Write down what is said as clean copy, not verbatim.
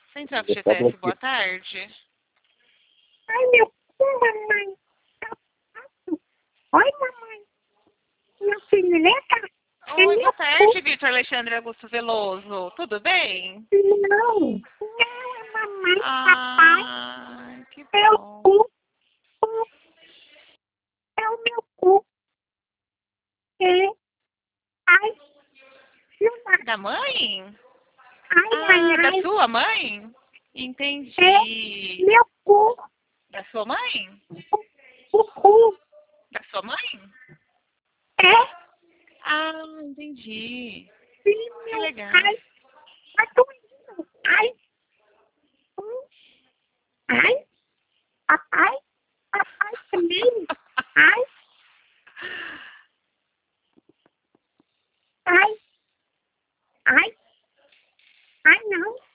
Central Tá FGTS, boa bloqueado. tarde. Ai, meu cu, mamãe. Tá fácil. Oi, mamãe. Meu filho, vem cá. É Oi, meu boa tarde, cu. Vitor Alexandre Augusto Veloso. Tudo bem? Não. Não, é mamãe, papai. Que É o bom. cu. Cu. É o meu cu. É. Ai, filha. Da mãe? Ai, ai, Da ai. sua mãe? É Entendi. meu cu. Da sua mãe? O cu. Da sua mãe? É. Entendi. Sim, Que meu. legal. Ai. Tá doendo. Ai. Ai. Papai. Papai também. Ai. Ai. Ai. Ai, não.